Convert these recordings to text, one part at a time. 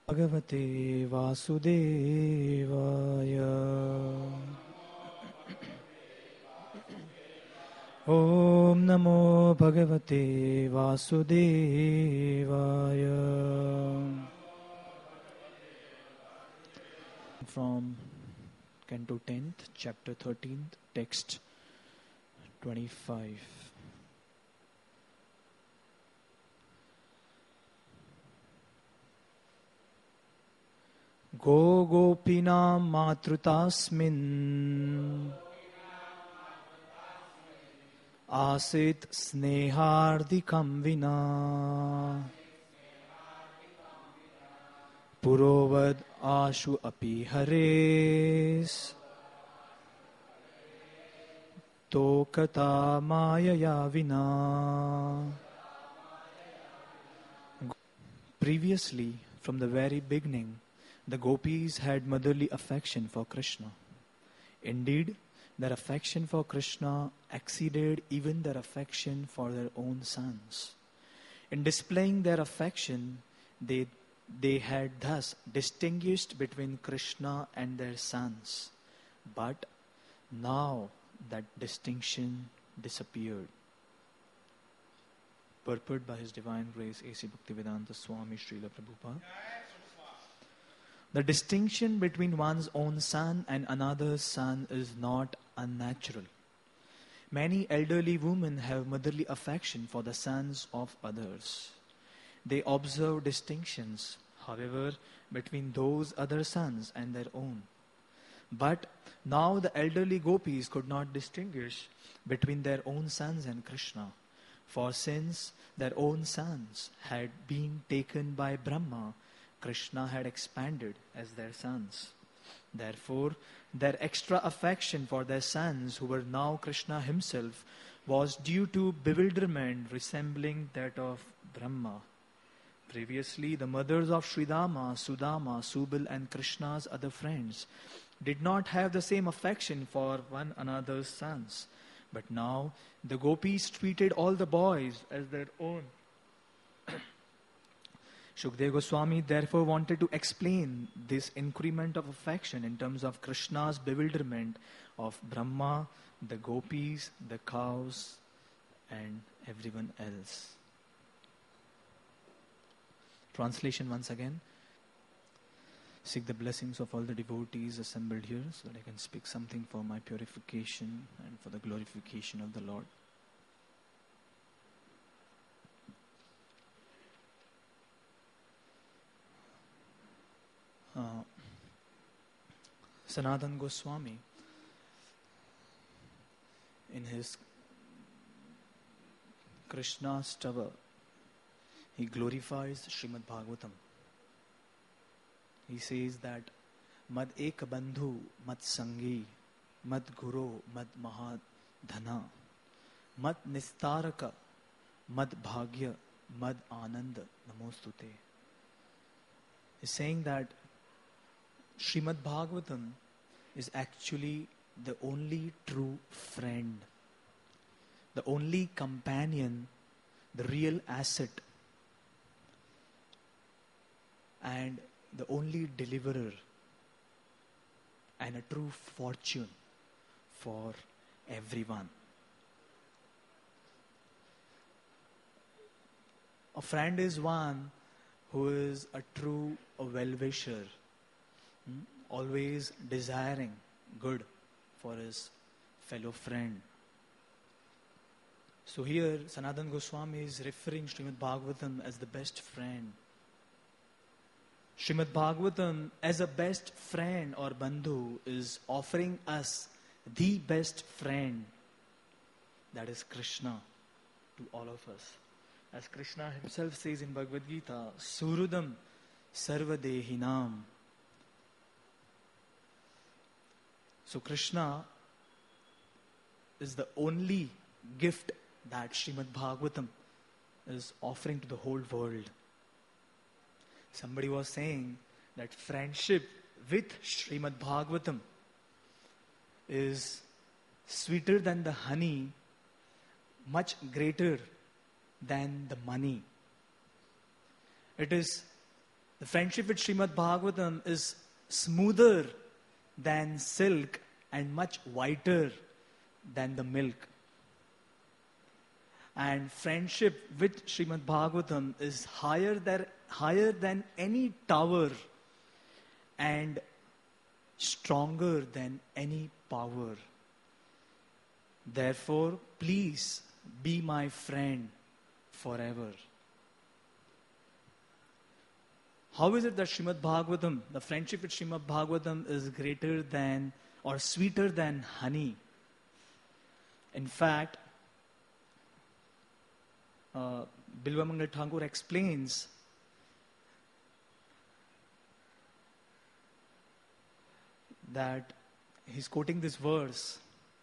Bhagavate Vasudevaya. Om Namo Bhagavate Vasudevaya. From Canto 10th, Chapter 13th, Text 25. Go Gopinam Matrutasmin Asit Snehardikam Vina Purovad Ashu Api Hares Tokata Mayaya Vina. Previously, from the very beginning, the gopis had motherly affection for Krishna. Indeed, their affection for Krishna exceeded even their affection for their own sons. In displaying their affection, they had thus distinguished between Krishna and their sons. But now that distinction disappeared. Purport by His Divine Grace A.C. Bhaktivedanta Swami Srila Prabhupada. The distinction between one's own son and another's son is not unnatural. Many elderly women have motherly affection for the sons of others. They observe distinctions, however, between those other sons and their own. But now the elderly gopis could not distinguish between their own sons and Krishna, for since their own sons had been taken by Brahma, Krishna had expanded as their sons. Therefore, their extra affection for their sons, who were now Krishna himself, was due to bewilderment resembling that of Brahma. Previously, the mothers of Sridama, Sudama, Subal and Krishna's other friends did not have the same affection for one another's sons. But now, the gopis treated all the boys as their own. Shukdev Goswami therefore wanted to explain this increment of affection in terms of Krishna's bewilderment of Brahma, the gopis, the cows, and everyone else. Translation once again. Seek the blessings of all the devotees assembled here so that I can speak something for my purification and for the glorification of the Lord. Sanatana Goswami, in his Krishna Stava, he glorifies Srimad Bhagavatam. He says that Mad ek bandhu, mad sangi, mad guru, mad mahadhana, mad nistaraka, mad bhagya, mad ananda, namostute. He's saying that Srimad Bhagavatam is actually the only true friend, the only companion, the real asset, and the only deliverer, and a true fortune for everyone. A friend is one who is a true well-wisher, always desiring good for his fellow friend. So here Sanatana Goswami is referring Srimad Bhagavatam as the best friend. Srimad Bhagavatam as a best friend or bandhu is offering us the best friend, that is Krishna, to all of us. As Krishna himself says in Bhagavad Gita, Surudam Sarvadehinam. So Krishna is the only gift that Srimad Bhagavatam is offering to the whole world. Somebody was saying that friendship with Srimad Bhagavatam is sweeter than the honey, much greater than the money. It is The friendship with Srimad Bhagavatam is smoother than silk and much whiter than the milk. And friendship with Srimad Bhagavatam is higher than any tower and stronger than any power. Therefore, please be my friend forever. How is it that Srimad Bhagavatam, the friendship with Srimad Bhagavatam is greater than or sweeter than honey? In fact, Bilvamangal Thakur explains that he's quoting this verse.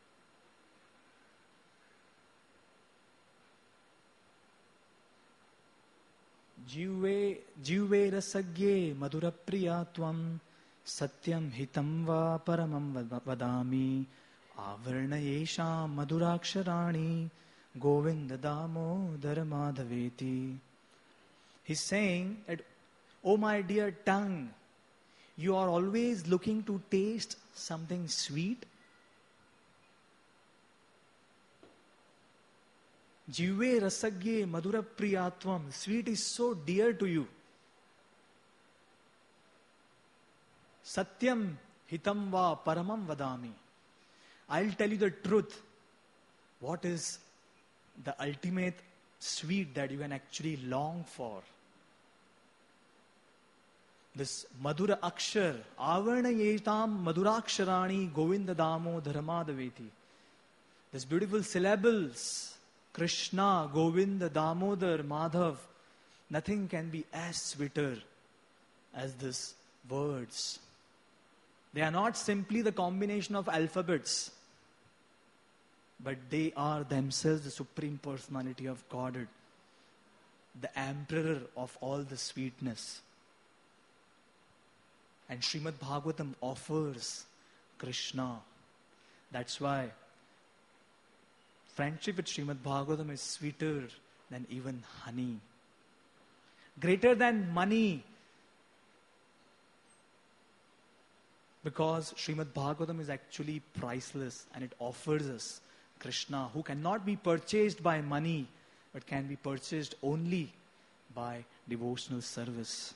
Jive rasagye madurapriya tvam satyam hitam va paramam vadami avarnayesham maduraksharani Govinda Damodara Madhaveti. He's saying that, oh my dear tongue, you are always looking to taste something sweet. Jive rasagye madura priyatvam. Sweet is so dear to you. Satyam hitam va paramam vadami. I'll tell you the truth. What is the ultimate sweet that you can actually long for? This Madhura Akshar, Avarna Yetam Madhuraksharani Govinda Damo Dharmadaveti. These beautiful syllables, Krishna, Govinda, Damodar, Madhav, nothing can be as sweeter as these words. They are not simply the combination of alphabets, but they are themselves the Supreme Personality of Godhead, the Emperor of all the sweetness. And Srimad Bhagavatam offers Krishna. That's why friendship with Srimad Bhagavatam is sweeter than even honey. Greater than money. Because Srimad Bhagavatam is actually priceless and it offers us Krishna, who cannot be purchased by money, but can be purchased only by devotional service.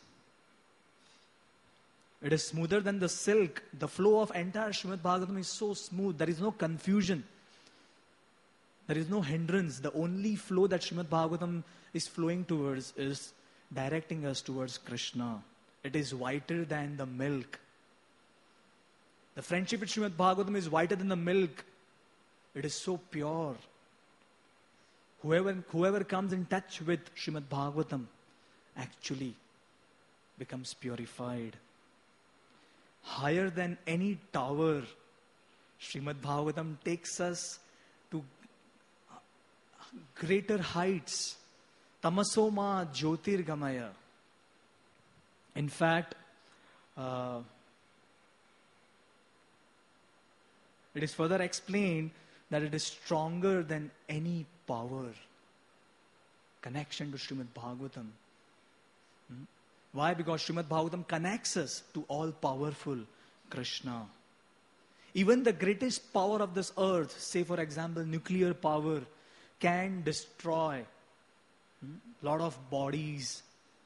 It is smoother than the silk. The flow of entire Srimad Bhagavatam is so smooth. There is no confusion. There is no hindrance. The only flow that Srimad Bhagavatam is flowing towards is directing us towards Krishna. It is whiter than the milk. The friendship with Srimad Bhagavatam is whiter than the milk. It is so pure. Whoever comes in touch with Srimad Bhagavatam actually becomes purified. Higher than any tower, Srimad Bhagavatam takes us to greater heights. Tamasoma Jyotirgamaya. In fact, it is further explained that it is stronger than any power. Connection to Srimad Bhagavatam. Why? Because Srimad Bhagavatam connects us to all-powerful Krishna. Even the greatest power of this earth, say for example nuclear power, can destroy a lot of bodies,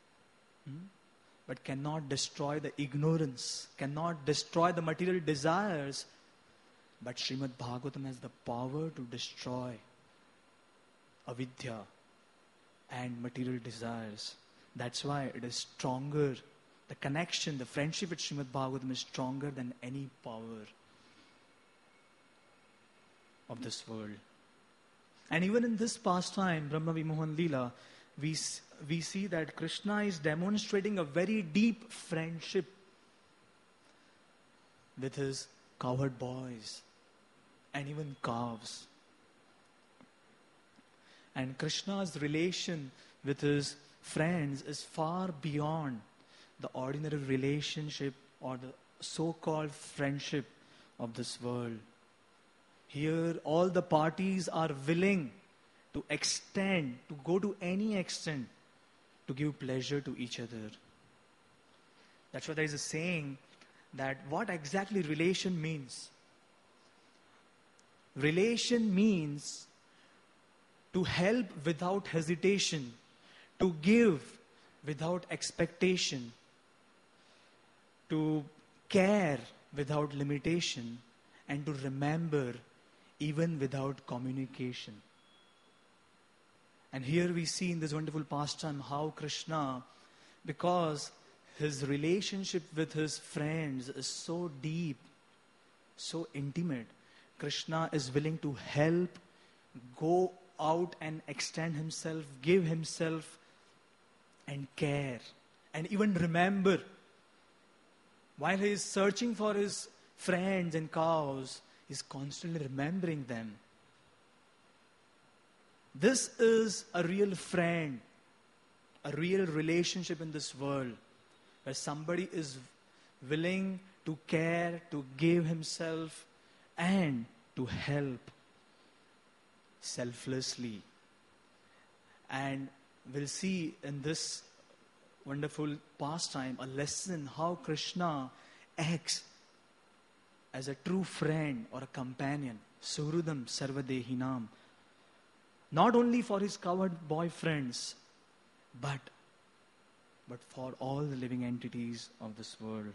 but cannot destroy the ignorance, cannot destroy the material desires. But Srimad Bhagavatam has the power to destroy avidya and material desires. That's why it is stronger. The connection, the friendship with Srimad Bhagavatam is stronger than any power of this world. And even in this pastime, Brahma Vimohan Leela, we see that Krishna is demonstrating a very deep friendship with his cowherd boys and even calves. And Krishna's relation with his friends is far beyond the ordinary relationship or the so-called friendship of this world. Here, all the parties are willing to extend, to go to any extent, to give pleasure to each other. That's why there is a saying that what exactly relation means. Relation means to help without hesitation, to give without expectation, to care without limitation, and to remember even without communication. And here we see in this wonderful pastime how Krishna, because his relationship with his friends is so deep, so intimate, Krishna is willing to help, go out and extend himself, give himself, and care, and even remember. While he is searching for his friends and cows, he is constantly remembering them. This is a real friend, a real relationship in this world, where somebody is willing to care, to give himself, and to help selflessly. And we'll see in this wonderful pastime a lesson how Krishna acts as a true friend or a companion. Suhridam Sarvadehinam. Not only for his cowherd boyfriends, but for all the living entities of this world.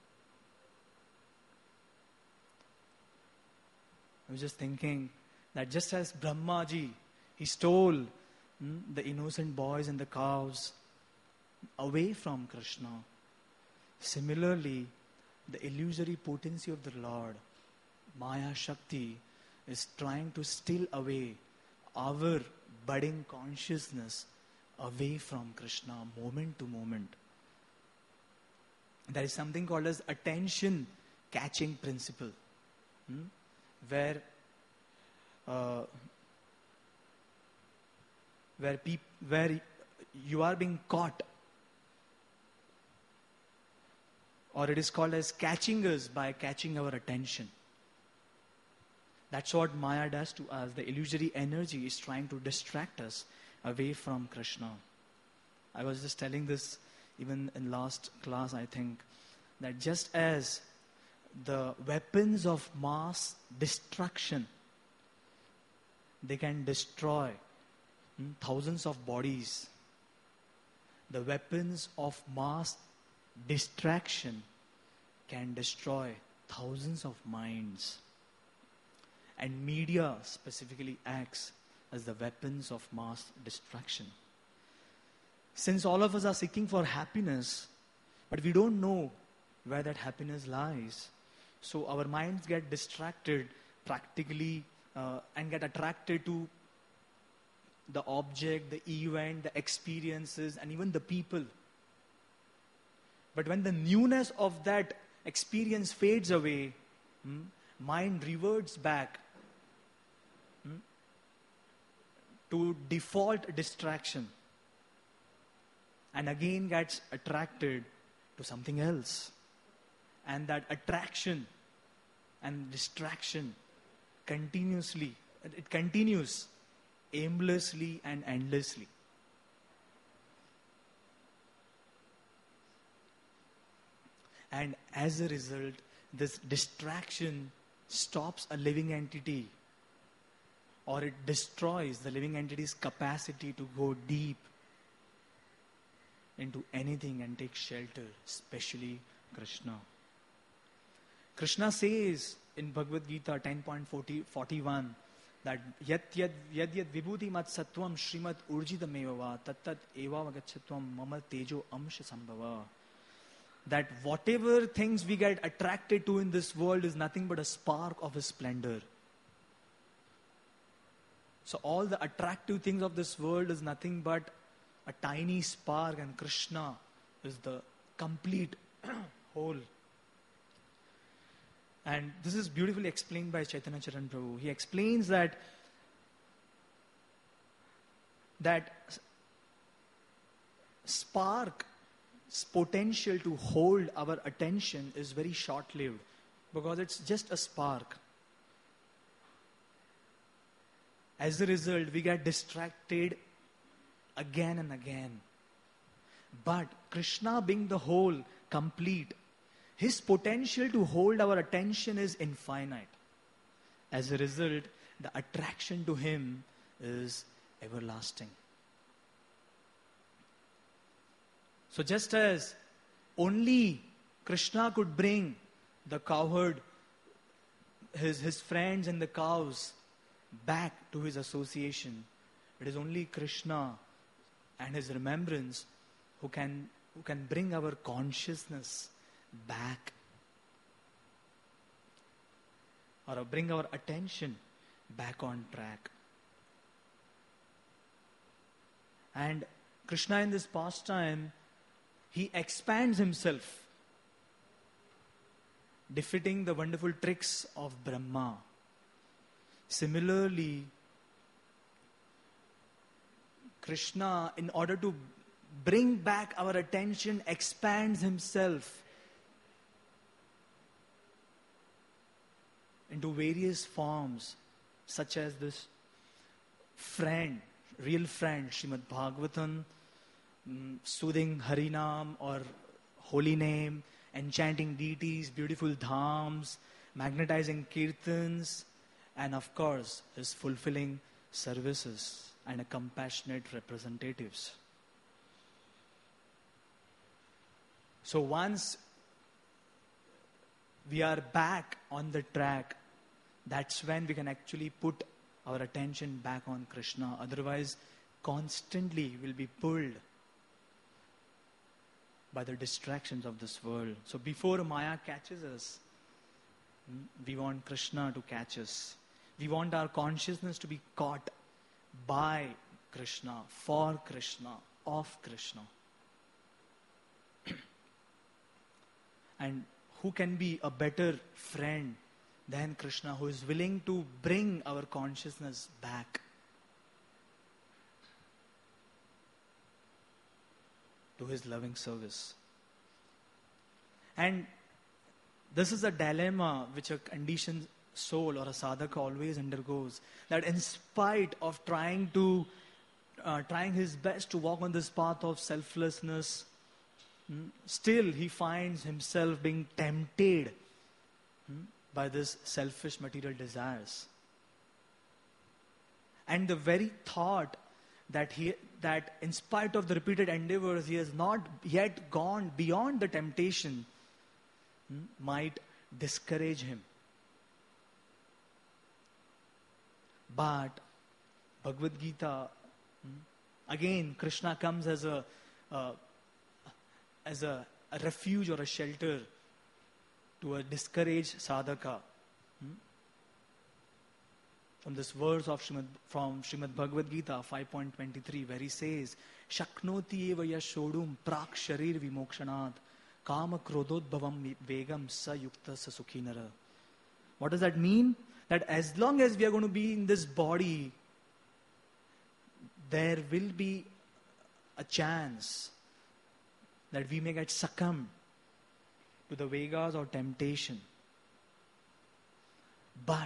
I was just thinking that just as Brahmaji, he stole the innocent boys and the cows away from Krishna. Similarly, the illusory potency of the Lord, Maya Shakti, is trying to steal away our budding consciousness away from Krishna moment to moment. There is something called as attention catching principle, where you are being caught, or it is called as catching us by catching our attention. That's what Maya does to us. The illusory energy is trying to distract us away from Krishna. I was just telling this even in last class, I think, that just as the weapons of mass destruction, they can destroy thousands of bodies. The weapons of mass distraction can destroy thousands of minds. And media specifically acts as the weapons of mass destruction. Since all of us are seeking for happiness, but we don't know where that happiness lies, so our minds get distracted practically and get attracted to the object, the event, the experiences, and even the people. But when the newness of that experience fades away, mind reverts back to default distraction and again gets attracted to something else. And that attraction and distraction continues aimlessly and endlessly. And as a result, this distraction stops a living entity, or it destroys the living entity's capacity to go deep into anything and take shelter, especially Krishna. Krishna says in Bhagavad Gita 10.41 that yat vibhuti mat sattvam shrimat urjitam evava tat eva vagachatvam mama tejo amsha sambhava. That whatever things we get attracted to in this world is nothing but a spark of His splendor. So all the attractive things of this world is nothing but a tiny spark, and Krishna is the complete whole. And this is beautifully explained by Chaitanya Charan Prabhu. He explains that spark's potential to hold our attention is very short-lived, because it's just a spark. As a result, we get distracted again and again. But Krishna, being the whole, complete. His potential to hold our attention is infinite. As a result, the attraction to him is everlasting. So just as only Krishna could bring the cowherd, his friends and the cows back to his association, it is only Krishna and his remembrance who can bring our consciousness back, or bring our attention back on track. And Krishna in this pastime, he expands himself, defeating the wonderful tricks of Brahma. Similarly, Krishna, in order to bring back our attention, expands himself into various forms, such as this friend, real friend, Srimad Bhagavatam, soothing Harinam or holy name, enchanting deities, beautiful dhams, magnetizing kirtans, and of course, his fulfilling services and a compassionate representatives. So once we are back on the track, that's when we can actually put our attention back on Krishna. Otherwise, constantly we'll be pulled by the distractions of this world. So before Maya catches us, we want Krishna to catch us. We want our consciousness to be caught by Krishna, for Krishna, of Krishna. And who can be a better friend than Krishna, who is willing to bring our consciousness back to his loving service. And this is a dilemma which a conditioned soul or a sadhaka always undergoes, that in spite of trying his best to walk on this path of selflessness, still he finds himself being tempted by this selfish material desires. And the very thought that in spite of the repeated endeavors, he has not yet gone beyond the temptation, might discourage him. But Bhagavad Gita, again, Krishna comes as a refuge or a shelter to a discouraged sadhaka. From this verse of Srimad Bhagavad Gita 5.23, where he says, Shaknoti eva yashodum prak sharir vimokshanat kama krododbhavam vegam sa yukta sa sukhinara. What does that mean? That as long as we are going to be in this body, there will be a chance that we may get succumbed to the vegas or temptation. But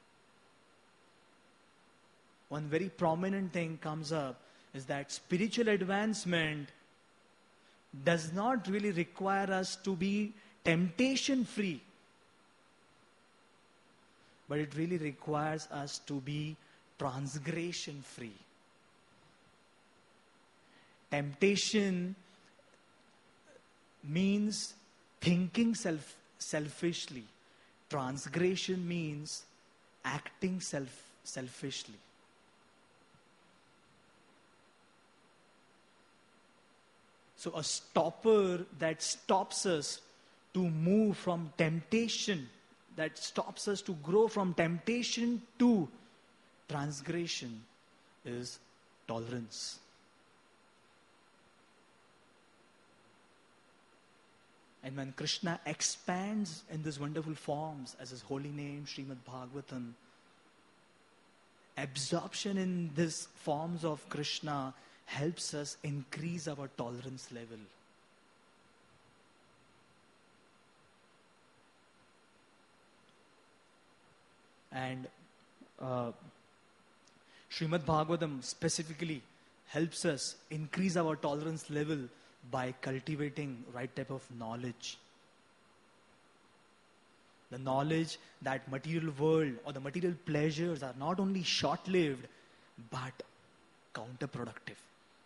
one very prominent thing comes up is that spiritual advancement does not really require us to be temptation free, but it really requires us to be transgression free. Temptation means thinking selfishly. Transgression means acting selfishly. So a stopper that stops us to move from temptation, that stops us to grow from temptation to transgression, is tolerance. And when Krishna expands in these wonderful forms as his holy name, Srimad Bhagavatam, absorption in these forms of Krishna helps us increase our tolerance level. And Srimad Bhagavatam specifically helps us increase our tolerance level by cultivating right type of knowledge. The knowledge that material world or the material pleasures are not only short-lived, but counterproductive.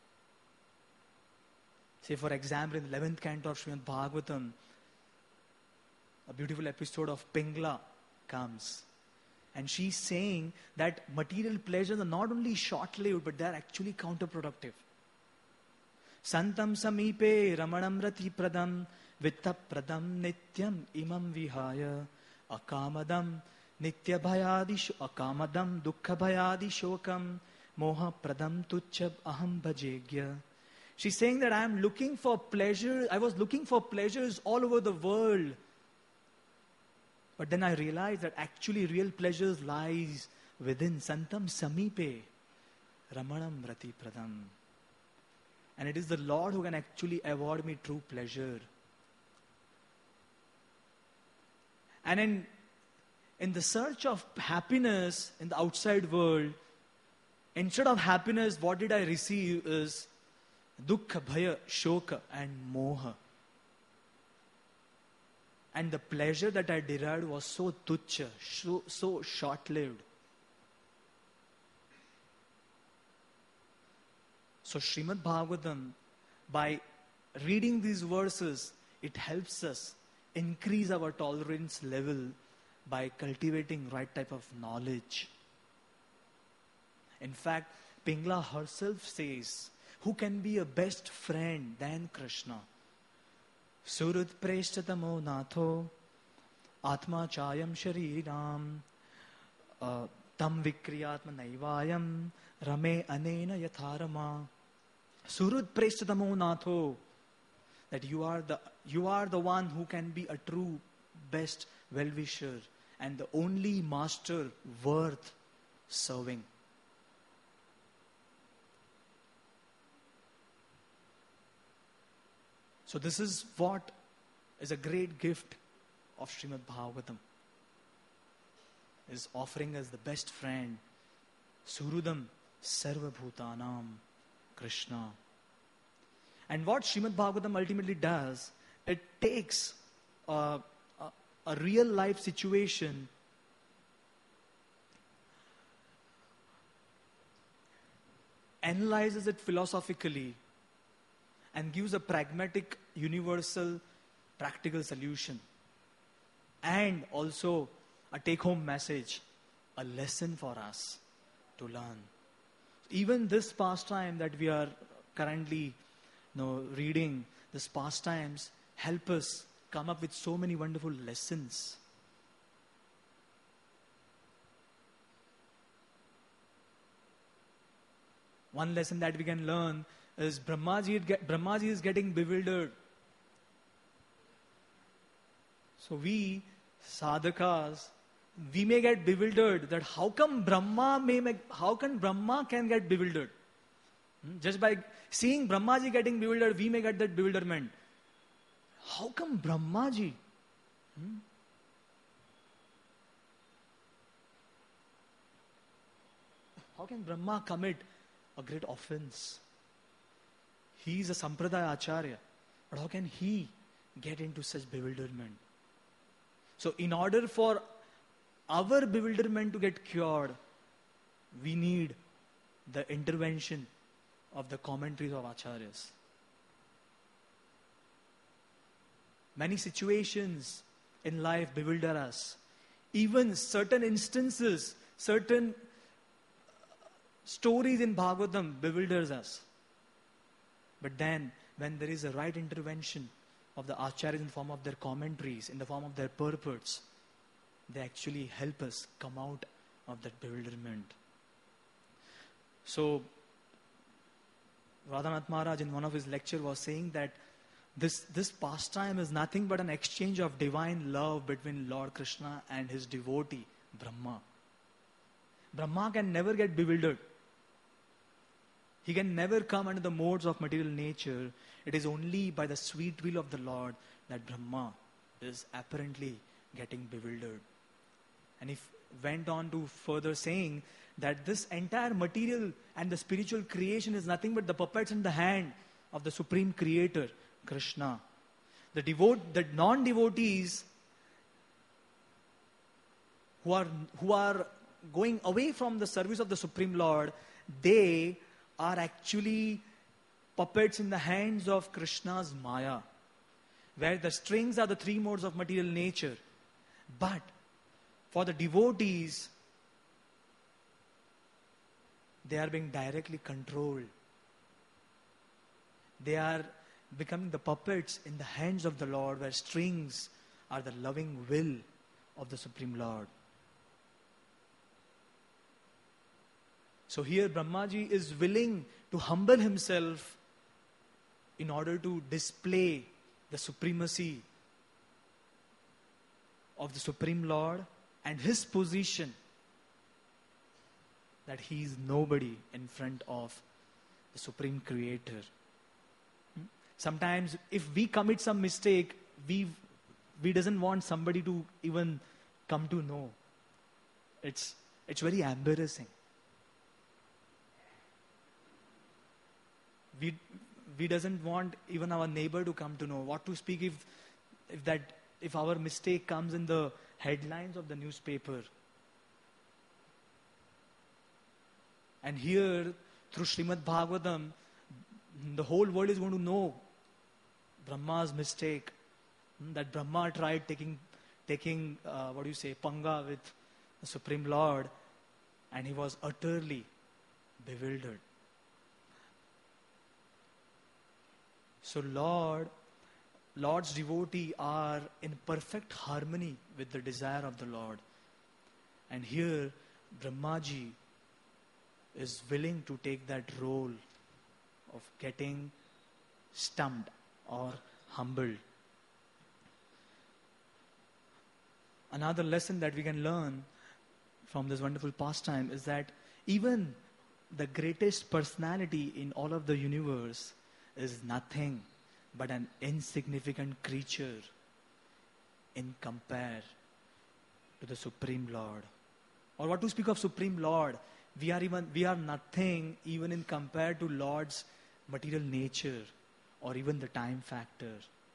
Say for example, in the 11th canto of Srimad Bhagavatam, a beautiful episode of Pingla comes. And she's saying that material pleasures are not only short-lived, but they are actually counterproductive. Santam samipe ramanam rati pradam vitta pradam nityam imam vihaya akamadam nitya akamadam dukkha bhayadi shokam moha pradam tuchab aham bhajegya. She's saying that I was looking for pleasures all over the world. But then I realized that actually real pleasures lies within Santam Samipe Ramanam Rati Pradam. And it is the Lord who can actually award me true pleasure. And in the search of happiness in the outside world, instead of happiness, what did I receive is dukkha, bhaya, shoka and moha. And the pleasure that I derived was so tuchya, so short-lived. So Srimad Bhagavatam, by reading these verses, it helps us increase our tolerance level by cultivating right type of knowledge. In fact, Pingla herself says, who can be a best friend than Krishna? Surut preshtatamo natho atma chayam shariram tam vikriyatma naivayam rame anena yatharama. Surut preshtatamo natho, that you are the one who can be a true best well-wisher and the only master worth serving. So this is what is a great gift of Srimad Bhagavatam. Is offering us the best friend, Surudam Sarva Bhutanam Krishna. And what Srimad Bhagavatam ultimately does, it takes a real life situation analyzes it philosophically and gives a pragmatic, universal, practical solution. And also a take-home message, a lesson for us to learn. Even this pastime that we are currently reading, these pastimes help us come up with so many wonderful lessons. One lesson that we can learn is Brahmaji is getting bewildered. So we, sadhakas, we may get bewildered that how can Brahma can get bewildered? Just by seeing Brahmaji getting bewildered, we may get that bewilderment. How come Brahmaji? How can Brahma commit a great offense? He is a Sampradaya Acharya. But how can he get into such bewilderment? So in order for our bewilderment to get cured, we need the intervention of the commentaries of Acharyas. Many situations in life bewilder us. Even certain instances, certain stories in Bhagavatam bewilders us. But then, when there is a right intervention of the Acharyas in the form of their commentaries, in the form of their purports, they actually help us come out of that bewilderment. So, Radhanath Maharaj in one of his lectures was saying that this pastime is nothing but an exchange of divine love between Lord Krishna and his devotee, Brahma. Brahma can never get bewildered. He can never come under the modes of material nature. It is only by the sweet will of the Lord that Brahma is apparently getting bewildered. And he went on to further saying that this entire material and the spiritual creation is nothing but the puppets in the hand of the Supreme Creator, Krishna. The non-devotees who are going away from the service of the Supreme Lord, they are actually puppets in the hands of Krishna's Maya, where the strings are the three modes of material nature. But for the devotees, they are being directly controlled. They are becoming the puppets in the hands of the Lord, where strings are the loving will of the Supreme Lord. So here Brahmaji is willing to humble himself in order to display the supremacy of the Supreme Lord and his position, that he is nobody in front of the Supreme Creator. Sometimes if we commit some mistake, we doesn't want somebody to even come to know. It's very embarrassing. We doesn't want even our neighbor to come to know. What to speak if our mistake comes in the headlines of the newspaper. And here, through Srimad Bhagavatam, the whole world is going to know Brahma's mistake. That Brahma tried taking panga with the Supreme Lord, and he was utterly bewildered. So Lord's devotee are in perfect harmony with the desire of the Lord. And here, Brahmaji is willing to take that role of getting stumped or humbled. Another lesson that we can learn from this wonderful pastime is that even the greatest personality in all of the universe is nothing but an insignificant creature in compare to the Supreme Lord. Or what to speak of Supreme Lord, we are nothing even in compare to Lord's material nature or even the time factor.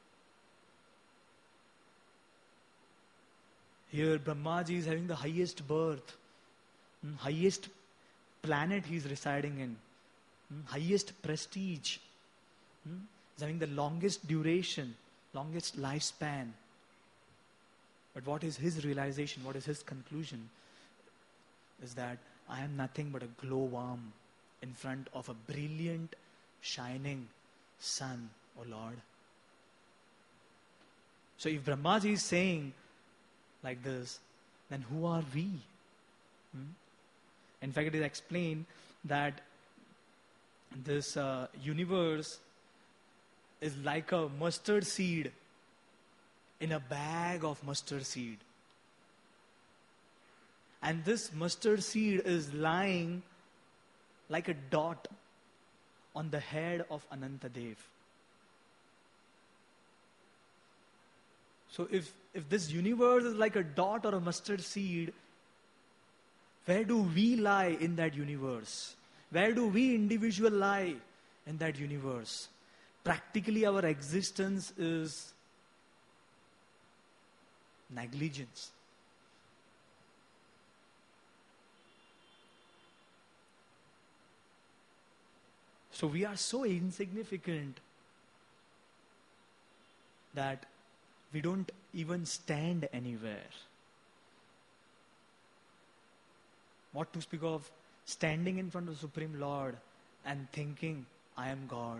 Here Brahmaji is having the highest birth, highest planet he is residing in, highest prestige. He's having the longest duration, longest lifespan. But what is his realization? What is his conclusion? Is that I am nothing but a glowworm in front of a brilliant, shining sun, O Lord. So if Brahmaji is saying like this, then who are we? In fact, it is explained that this universe is like a mustard seed in a bag of mustard seed. And this mustard seed is lying like a dot on the head of Anantadev. So if this universe is like a dot or a mustard seed, where do we lie in that universe? Where do we individual lie in that universe? Practically our existence is negligence. So we are so insignificant that we don't even stand anywhere. What to speak of standing in front of the Supreme Lord and thinking, I am God.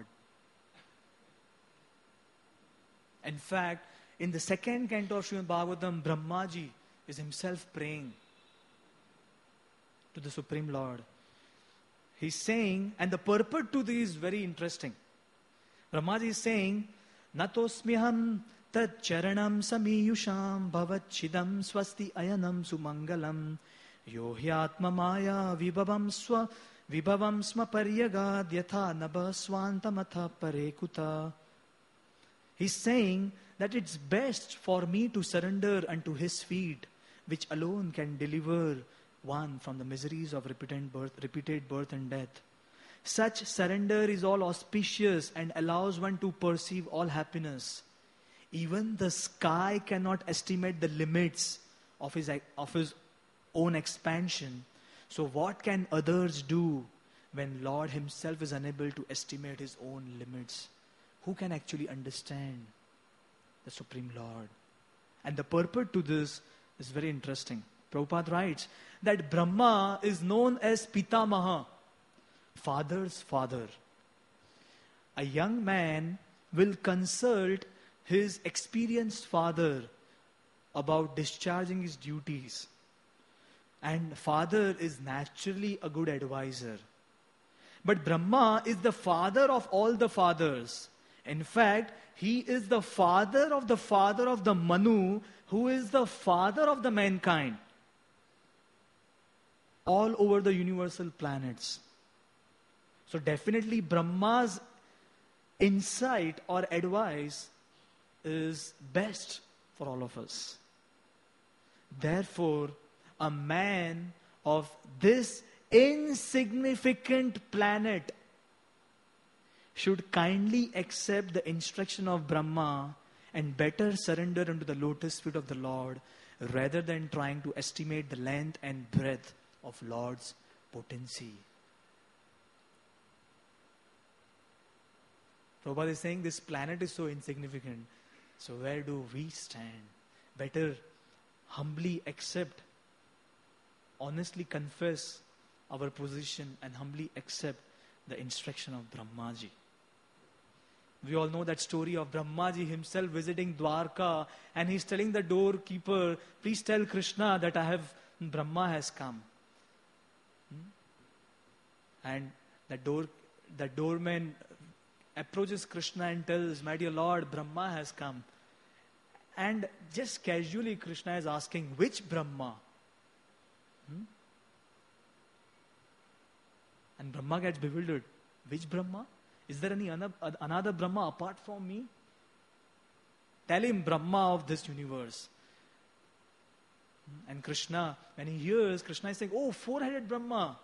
In fact, in the second canto of Srimad Bhagavatam, Brahmaji is himself praying to the Supreme Lord. He's saying, and the purport to this is very interesting. Brahmaji is saying, Natosmiham tad charanam samiyusham bhavachidam swasti ayanam sumangalam yohyatma maya vibhavam sma paryagad yatha nabha swantamatha parekuta. He's saying that it's best for me to surrender unto his feet, which alone can deliver one from the miseries of repeated birth and death. Such surrender is all auspicious and allows one to perceive all happiness. Even the sky cannot estimate the limits of his own expansion. So what can others do when Lord himself is unable to estimate his own limits? Who can actually understand the Supreme Lord? And the purport to this is very interesting. Prabhupada writes that Brahma is known as Pitamaha, father's father. A young man will consult his experienced father about discharging his duties. And father is naturally a good advisor. But Brahma is the father of all the fathers. In fact, he is the father of the Manu, who is the father of the mankind. All over the universal planets. So definitely Brahma's insight or advice is best for all of us. Therefore, a man of this insignificant planet should kindly accept the instruction of Brahma and better surrender unto the lotus feet of the Lord rather than trying to estimate the length and breadth of Lord's potency. Prabhupada is saying this planet is so insignificant. So where do we stand? Better humbly accept, honestly confess our position and humbly accept the instruction of Brahmaji. We all know that story of Brahmaji himself visiting Dwarka, and he's telling the doorkeeper, please tell Krishna that Brahma has come. And the doorman approaches Krishna and tells, my dear Lord, Brahma has come. And just casually Krishna is asking, which Brahma? And Brahma gets bewildered. Which Brahma? Is there any another Brahma apart from me? Tell him Brahma of this universe. And Krishna, when he hears, Krishna is saying, oh, four-headed Brahma.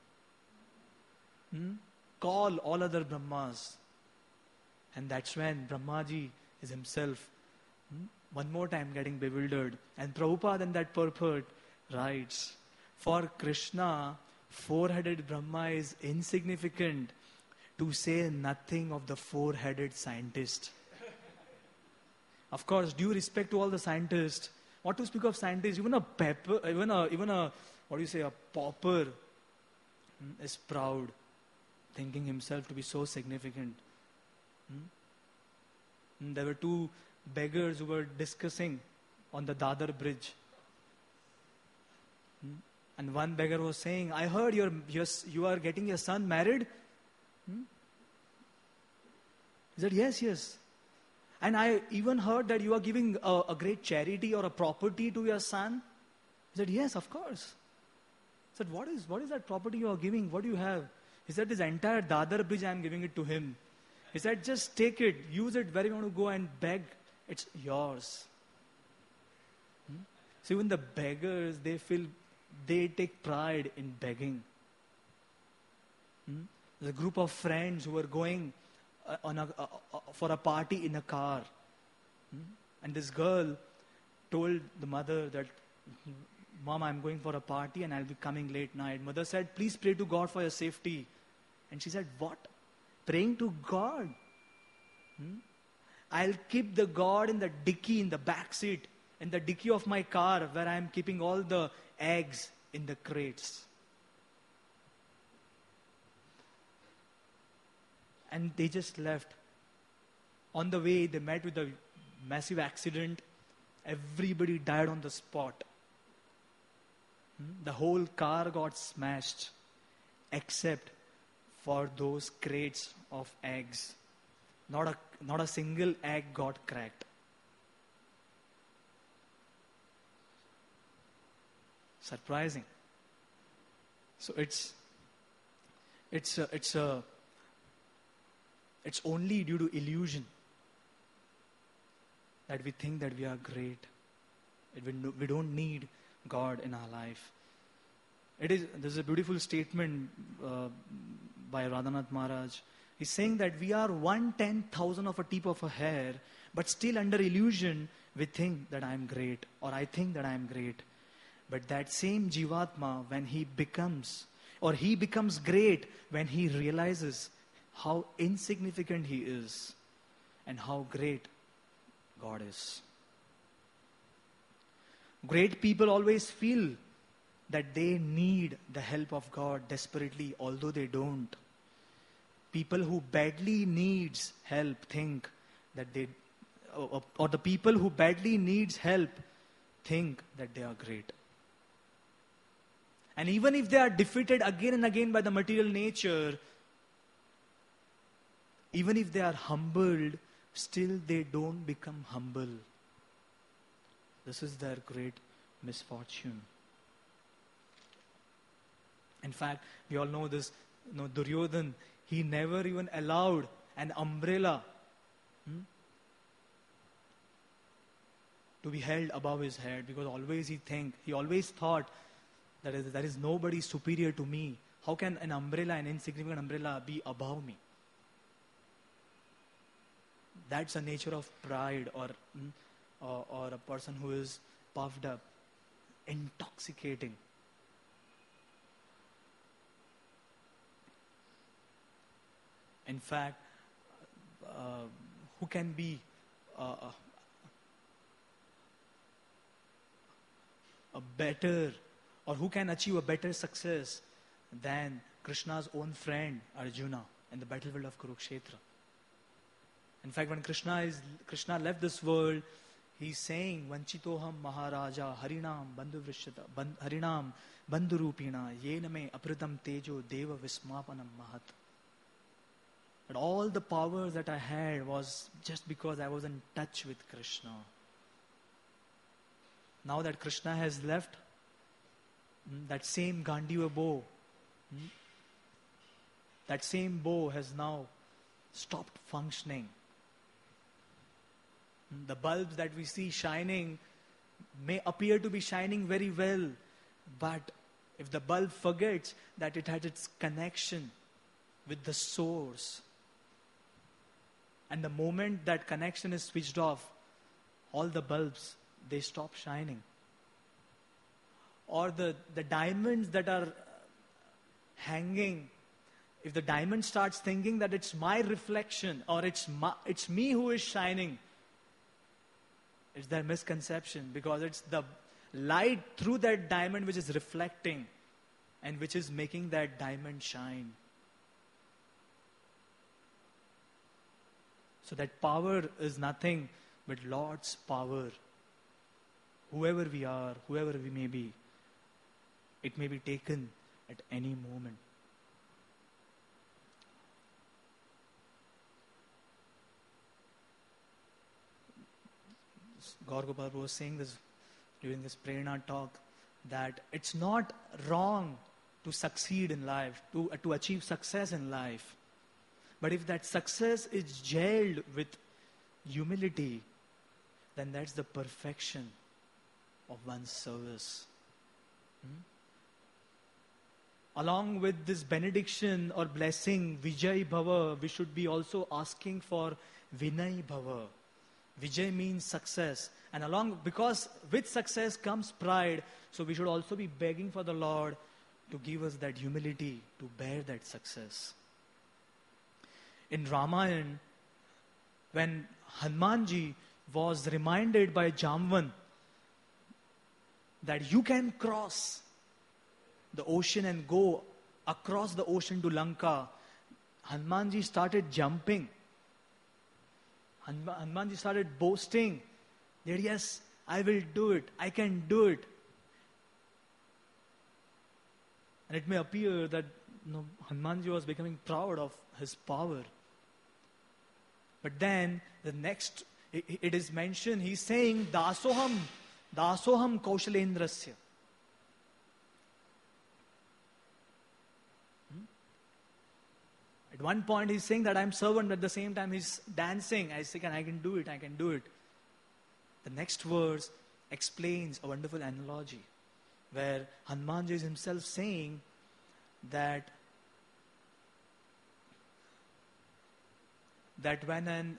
Call all other Brahmas. And that's when Brahmaji is himself one more time getting bewildered. And Prabhupada in that purport writes, for Krishna, four-headed Brahma is insignificant, to say nothing of the four-headed scientist. Of course, due respect to all the scientists, what to speak of scientists, even a pauper is proud, thinking himself to be so significant. There were two beggars who were discussing on the Dadar bridge. And one beggar was saying, I heard you are getting your son married. He said, yes. And I even heard that you are giving a great charity or a property to your son. He said, yes, of course. He said, what is that property you are giving? What do you have? He said, this entire Dadar bridge, I am giving it to him. He said, just take it, use it where you want to go and beg. It's yours. So even the beggars, they take pride in begging. There's a group of friends who were going for a party in a car. And this girl told the mother that, Mom, I'm going for a party and I'll be coming late night. Mother said, please pray to God for your safety. And she said, what? Praying to God? I'll keep the God in the dicky, in the back seat, in the dicky of my car where I'm keeping all the eggs in the crates. And they just left. On the way, they met with a massive accident. Everybody died on the spot. The whole car got smashed, except for those crates of eggs. Not a single egg got cracked. Surprising. So it's only due to illusion that we think that we are great. We don't need God in our life. There's a beautiful statement by Radhanath Maharaj. He's saying that we are 1/10,000 of a tip of a hair, but still under illusion, we think that I am great, or I think that I am great. But that same Jivatma, when he becomes great when he realizes how insignificant he is and how great God is. Great people always feel that they need the help of God desperately, although they don't. People who badly needs help think that or the people who badly needs help think that they are great. And even if they are defeated again and again by the material nature, even if they are humbled, still they don't become humble. This is their great misfortune. In fact, we all know this, Duryodhan, he never even allowed an umbrella to be held above his head, because he always thought that there is nobody superior to me. How can an insignificant umbrella, be above me? That's a nature of pride, or a person who is puffed up, intoxicating. In fact, who can be a better, or who can achieve a better success than Krishna's own friend Arjuna in the battlefield of Kurukshetra? In fact, when Krishna left this world, he's saying, Vanchitoham Maharaja Harinam Harinam Bandhurupina Yename Apritam Tejo Deva Vismapanam Mahat. But all the power that I had was just because I was in touch with Krishna. Now that Krishna has left, that same Gandiva bow, that same bow has now stopped functioning. The bulbs that we see shining may appear to be shining very well, but if the bulb forgets that it had its connection with the source, and the moment that connection is switched off, all the bulbs, they stop shining. Or the diamonds that are hanging, if the diamond starts thinking that it's my reflection, or it's me who is shining, it's their misconception, because it's the light through that diamond which is reflecting and which is making that diamond shine. So that power is nothing but Lord's power. Whoever we are, whoever we may be, it may be taken at any moment. Gaur Gopal was saying this during this Prerna talk, that it's not wrong to succeed in life, to achieve success in life. But if that success is gelled with humility, then that's the perfection of one's service. Along with this benediction or blessing, Vijay Bhava, we should be also asking for Vinay Bhava. Vijay means success. And because with success comes pride, so we should also be begging for the Lord to give us that humility to bear that success. In Ramayana, when Hanumanji was reminded by Jamvan that you can cross the ocean and go across the ocean to Lanka, Hanumanji started jumping. Hanumanji started boasting that yes, I will do it, I can do it. And it may appear that Hanumanji was becoming proud of his power. But then it is mentioned, he's saying, Dasoham Kaushalendrasya. At one point he's saying that I'm servant, but at the same time he's dancing. I say, I can do it. The next verse explains a wonderful analogy where Hanumanji is himself saying that that when an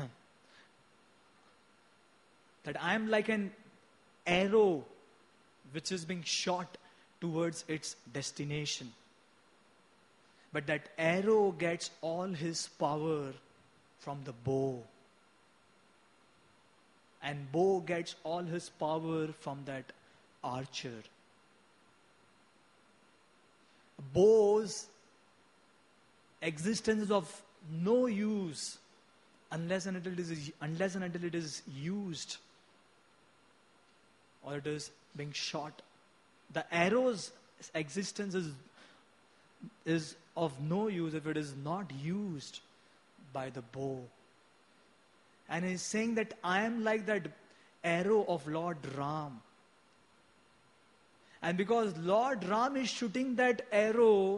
that I am like an arrow which is being shot towards its destination. But that arrow gets all his power from the bow. And bow gets all his power from that archer. Bow's existence is of no use unless and until it is used or it is being shot. The arrow's existence is of no use if it is not used by the bow. And he's saying that I am like that arrow of Lord Ram. And because Lord Ram is shooting that arrow,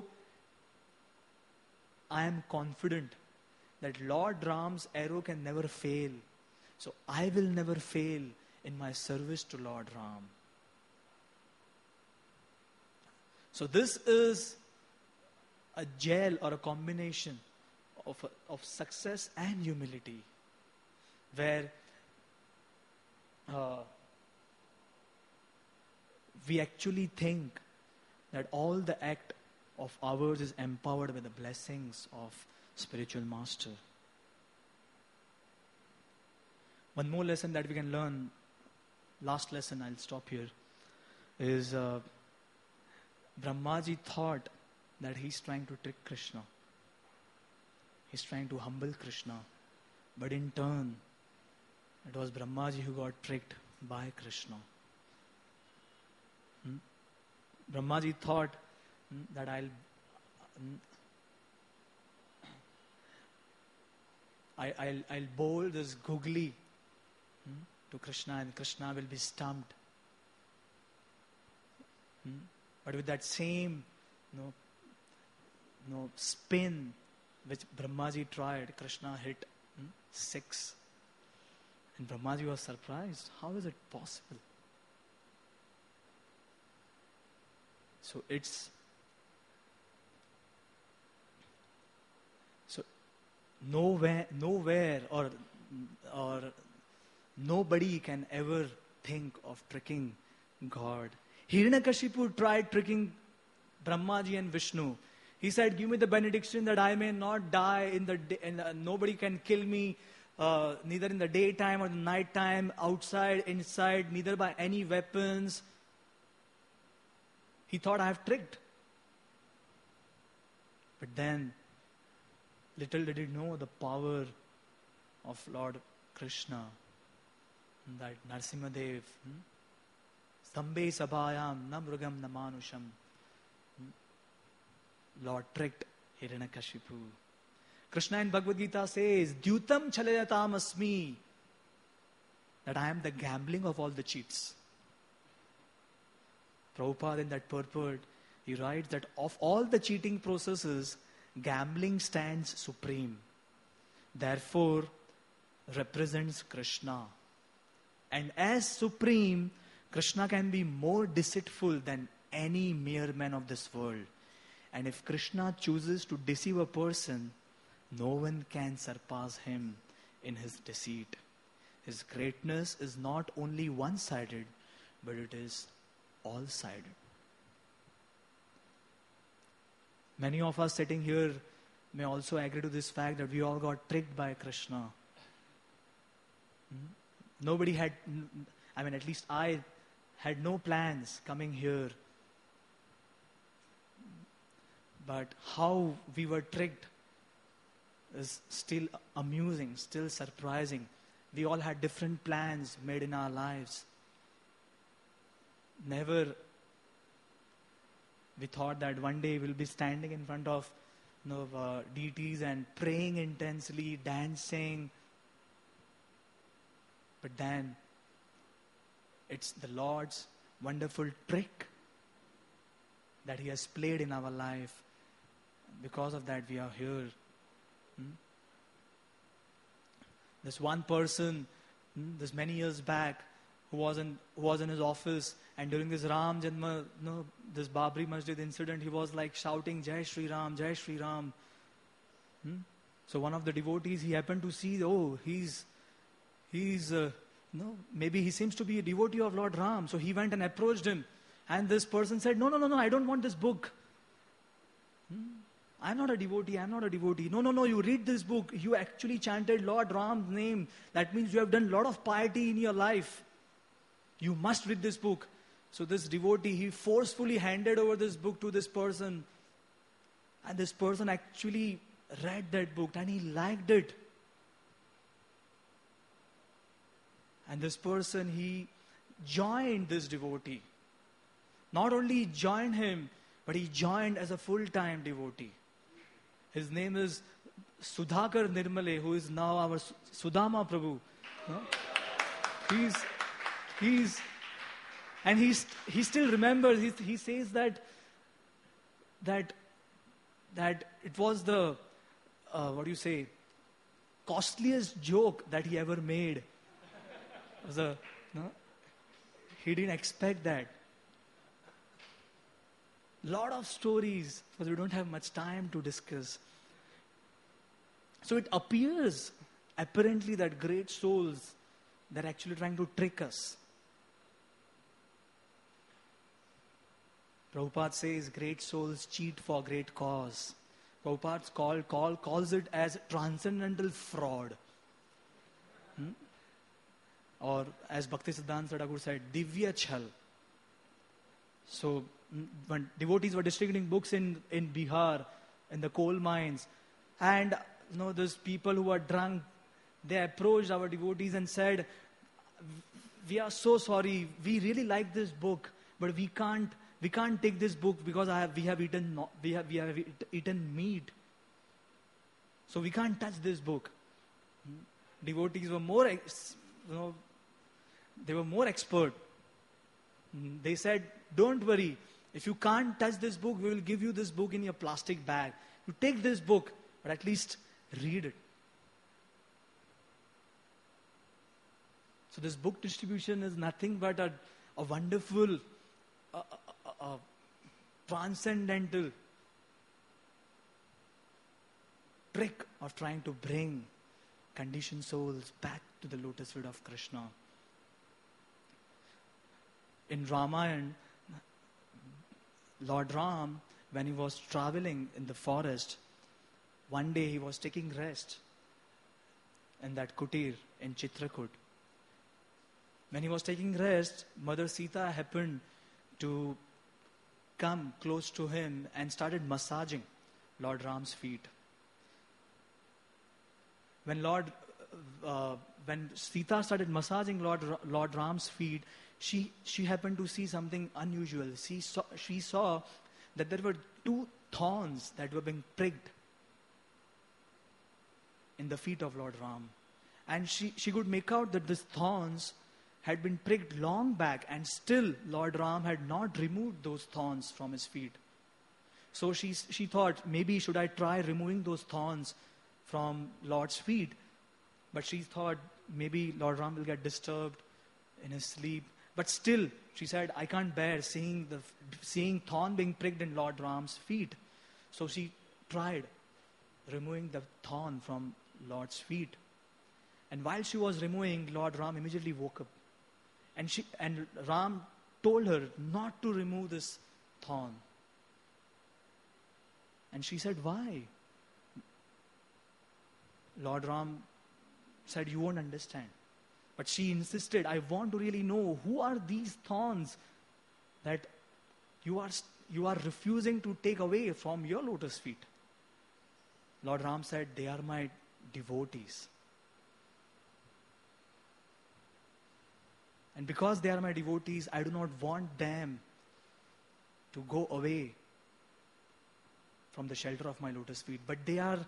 I am confident that Lord Ram's arrow can never fail. So I will never fail in my service to Lord Ram. So this is a gel or a combination of success and humility, where we actually think that all the act of ours is empowered by the blessings of spiritual master. One more lesson that we can learn, last lesson, I'll stop here, is Brahmaji thought that he's trying to trick Krishna. He's trying to humble Krishna. But in turn, it was Brahmaji who got tricked by Krishna. Brahmaji thought that I'll bowl this googly to Krishna and Krishna will be stumped. But with that same spin which Brahmaji tried, Krishna hit 6. And Brahmaji was surprised. How is it possible? So nowhere or nobody can ever think of tricking God. Hiranyakashipu tried tricking Brahmaji and Vishnu. He said, give me the benediction that I may not die nobody can kill me, neither in the daytime or the night time, outside, inside, neither by any weapons. He thought, I have tricked. But then, little did he know the power of Lord Krishna, that Narsimhadev, Stambhe Sabhayam, na mrugam na manusham. Lord tricked Hiranyakashipu. Krishna in Bhagavad Gita says, Dyutam chalayatam asmi, that I am the gambling of all the cheats. Prabhupada in that purport, he writes that of all the cheating processes, gambling stands supreme. Therefore, represents Krishna. And as supreme, Krishna can be more deceitful than any mere man of this world. And if Krishna chooses to deceive a person, no one can surpass him in his deceit. His greatness is not only one-sided, but it is all-sided. Many of us sitting here may also agree to this fact that we all got tricked by Krishna. Nobody had, at least I had no plans coming here. But how we were tricked is still amusing, still surprising. We all had different plans made in our lives. Never we thought that one day we'll be standing in front of deities and praying intensely, dancing. But then it's the Lord's wonderful trick that He has played in our life. Because of that, we are here. This one person, this many years back, who was in his office, and during this Ram Janma, this Babri Masjid incident, he was like shouting, Jai Shri Ram, Jai Shri Ram. So one of the devotees, he happened to see, oh, maybe he seems to be a devotee of Lord Ram. So he went and approached him. And this person said, no, I don't want this book. I'm not a devotee. No, you read this book. You actually chanted Lord Ram's name. That means you have done a lot of piety in your life. You must read this book. So this devotee, he forcefully handed over this book to this person. And this person actually read that book and he liked it. And this person, he joined this devotee. Not only joined him, but he joined as a full-time devotee. His name is Sudhakar Nirmale, who is now our Sudama Prabhu. No? He still remembers. He says that it was the costliest joke that he ever made. He didn't expect that. Lot of stories, because we don't have much time to discuss. So it appears, apparently, that great souls, they're actually trying to trick us. Prabhupada says great souls cheat for great cause. Prabhupada calls it as transcendental fraud. Or as Bhaktisiddhanta Thakur said, Divya Chhal. So when devotees were distributing books in Bihar, in the coal mines, and those people who were drunk, they approached our devotees and said, we are so sorry, we really like this book, but we can't take this book because we have eaten meat, so we can't touch this book. Devotees were more expert. They said, don't worry, if you can't touch this book, we will give you this book in your plastic bag. You take this book, but at least read it. So this book distribution is nothing but a wonderful, transcendental trick of trying to bring conditioned souls back to the lotus feet of Krishna. In Ramayana, Lord Ram, when he was traveling in the forest, one day he was taking rest in that kutir in Chitrakoot. When he was taking rest, Mother Sita happened to come close to him and started massaging Lord Ram's feet. When Sita started massaging Lord Ram's feet, she happened to see something unusual. She saw that there were 2 thorns that were being pricked in the feet of Lord Ram. And she could make out that these thorns had been pricked long back, and still Lord Ram had not removed those thorns from his feet. So she thought, maybe should I try removing those thorns from Lord's feet? But she thought maybe Lord Ram will get disturbed in his sleep. But still, she said, I can't bear seeing thorn being pricked in Lord Ram's feet. So she tried removing the thorn from Lord's feet. And while she was removing, Lord Ram immediately woke up. And Ram told her not to remove this thorn. And she said, why? Lord Ram said, you won't understand. But she insisted, I want to really know, who are these thorns that you are refusing to take away from your lotus feet? Lord Ram said, they are my devotees. And because they are my devotees, I do not want them to go away from the shelter of my lotus feet. But they are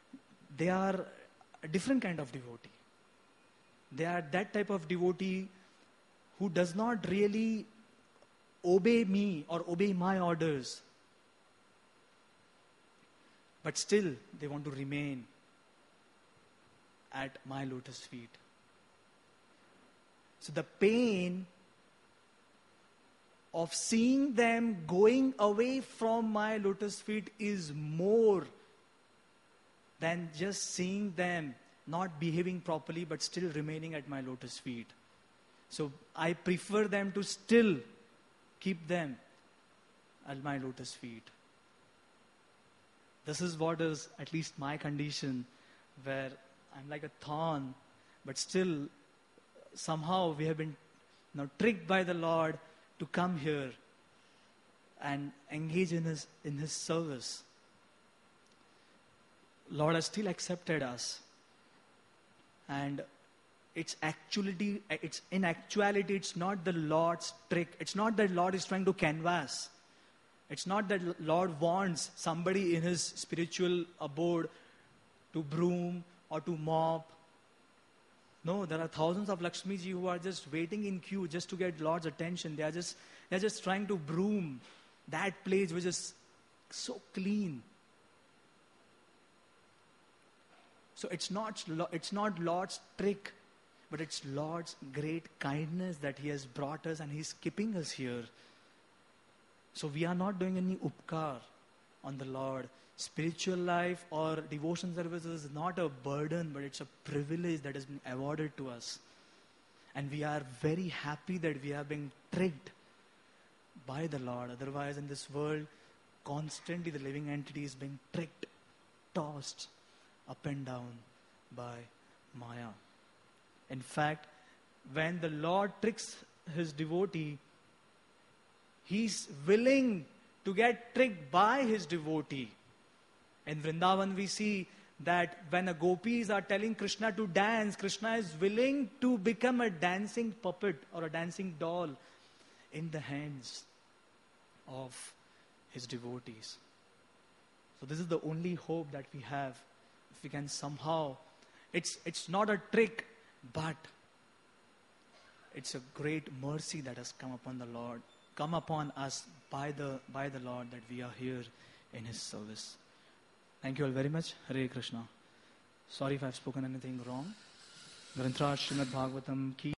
a different kind of devotee. They are that type of devotee who does not really obey me or obey my orders. But still, they want to remain at my lotus feet. So the pain of seeing them going away from my lotus feet is more than just seeing them not behaving properly but still remaining at my lotus feet. So I prefer them to still keep them at my lotus feet. This is what is at least my condition, where I'm like a thorn, but still somehow we have been tricked by the Lord to come here and engage in his service. Lord has still accepted us. And it's in actuality, it's not the Lord's trick. It's not that Lord is trying to canvass. It's not that Lord wants somebody in his spiritual abode to broom or to mop. No, there are thousands of Lakshmiji who are just waiting in queue just to get Lord's attention. They're just trying to broom that place which is so clean. So it's not Lord's trick, but it's Lord's great kindness that he has brought us and he's keeping us here. So we are not doing any upkar on the Lord. Spiritual life or devotion services is not a burden, but it's a privilege that has been awarded to us. And we are very happy that we are being tricked by the Lord. Otherwise, in this world, constantly the living entity is being tricked, tossed up and down by Maya. In fact, when the Lord tricks his devotee, he's willing to get tricked by his devotee. In Vrindavan, we see that when the gopis are telling Krishna to dance, Krishna is willing to become a dancing puppet or a dancing doll in the hands of his devotees. So this is the only hope that we have. If we can somehow, it's not a trick, but it's a great mercy that has come upon us by the Lord, that we are here in his service. Thank you all very much. Hare Krishna. Sorry if I've spoken anything wrong. Granthra Srimad Bhagavatam ki